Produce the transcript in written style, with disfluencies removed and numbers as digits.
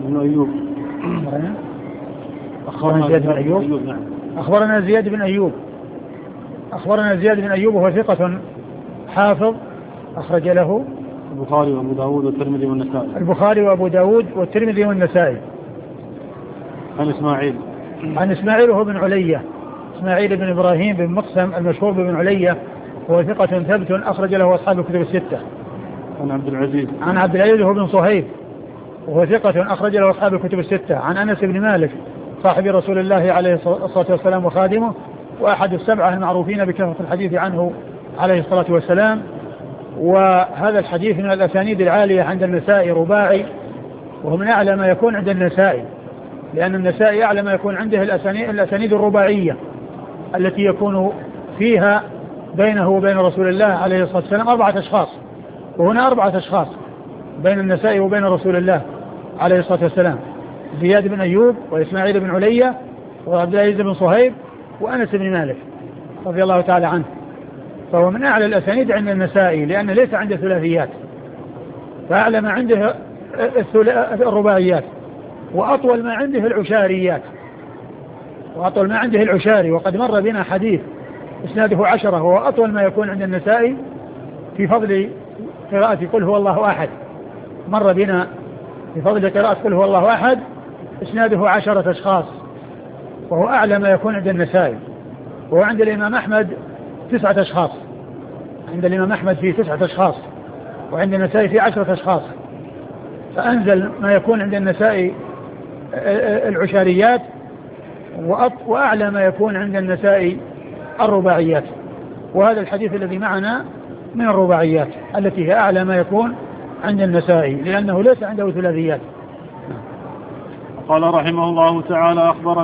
بن أيوب. أخبرنا زياد بن أيوب. نعم. أخبرنا زياد بن أيوب وهو ثقة حافظ أخرج له البخاري وأبو داود والترمذي والنسائي. البخاري وأبو داود والترمذي والنسائي. عن إسماعيل وهو بن علية، إسماعيل بن إبراهيم بن مقسم المشهور بن علية، وهو ثقة ثبت أخرج له أصحاب الكتب الستة. عن عبد العزيز وهو بن صهيب وهو ثقة أخرج له أصحاب الكتب الستة. عن أنس بن مالك صاحب رسول الله عليه الصلاة والسلام وخادمه، وأحد السبعة المعروفين بكثرة الحديث عنه عليه الصلاة والسلام. وهذا الحديث من الأسانيد العالية عند النسائي رباعي، وهو من أعلى ما يكون عند النسائي، لأن النسائي أعلى ما يكون عنده الأسانيد الرباعية التي يكون فيها بينه وبين رسول الله عليه الصلاة والسلام 4 أشخاص، وهنا 4 أشخاص بين النسائي وبين رسول الله عليه الصلاة والسلام: زياد بن أيوب، وإسماعيل بن علية، وعبد العزيز بن صهيب، وأنس بن مالك رضي الله تعالى عنه. فهو من أعلى الأسانيد عند النسائي، لأنه ليس عنده ثلاثيات، فأعلى ما عنده الرباعيات، وأطول ما عنده العشاري. وقد مر بنا حديث إسناده 10، وهو أطول ما يكون عند النسائي في فضل قراءة قل هو الله أحد. مر بنا في فضل قراءة قل هو الله أحد إسناده 10 أشخاص، وهو أعلى ما يكون عند النسائي. وعند الإمام أحمد 9 أشخاص، عند الإمام أحمد فيه 9 أشخاص، وعند النسائي فيه 10 أشخاص. فأنزل ما يكون عند النسائي العشاريات، وأعلى ما يكون عند النسائي الرباعيات. وهذا الحديث الذي معنا من الرباعيات التي هي أعلى ما يكون عند النسائي، لأنه ليس عنده ثلاثيات. قال رحمه الله تعالى: أخبرنا